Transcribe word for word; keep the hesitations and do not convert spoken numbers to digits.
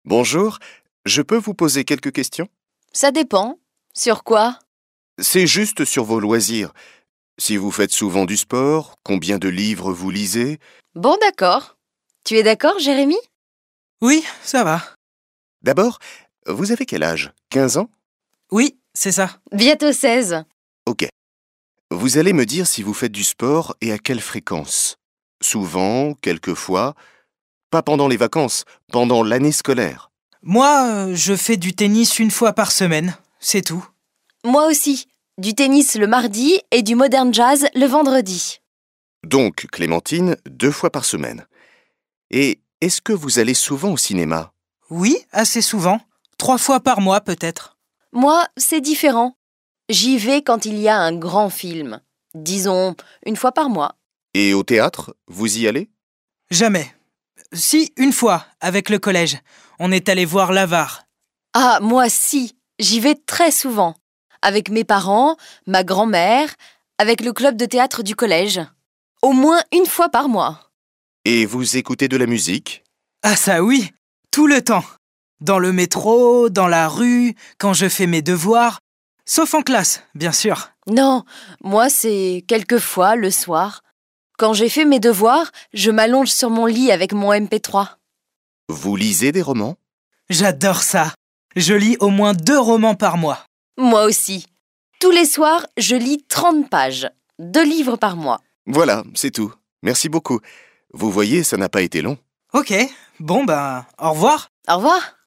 Bonjour, je peux vous poser quelques questions? Ça dépend. Sur quoi? C'est juste sur vos loisirs. Si vous faites souvent du sport, combien de livres vous lisez? Bon, d'accord. Tu es d'accord, Jérémy? Oui, ça va. D'abord, vous avez quel âge? quinze ans? Oui, c'est ça. Bientôt seize. Ok. Vous allez me dire si vous faites du sport et à quelle fréquence. Souvent, quelquefois, pas pendant les vacances, pendant l'année scolaire. Moi, euh, je fais du tennis une fois par semaine, c'est tout. Moi aussi. Du tennis le mardi et du modern jazz le vendredi. Donc, Clémentine, deux fois par semaine. Et est-ce que vous allez souvent au cinéma? Oui, assez souvent. Trois fois par mois peut-être. Moi, c'est différent. J'y vais quand il y a un grand film. Disons, une fois par mois. Et au théâtre, vous y allez? Jamais. Si, une fois, avec le collège. On est allé voir l'Avare. Ah, moi si. J'y vais très souvent. Avec mes parents, ma grand-mère, avec le club de théâtre du collège. Au moins une fois par mois. Et vous écoutez de la musique? Ah ça oui, tout le temps. Dans le métro, dans la rue, quand je fais mes devoirs. Sauf en classe, bien sûr. Non, moi c'est quelquefois le soir. Quand j'ai fait mes devoirs, je m'allonge sur mon lit avec mon M P trois. Vous lisez des romans? J'adore ça. Je lis au moins deux romans par mois. Moi aussi. Tous les soirs, je lis trente pages. Deux livres par mois. Voilà, c'est tout. Merci beaucoup. Vous voyez, ça n'a pas été long. Ok, bon ben, au revoir. Au revoir.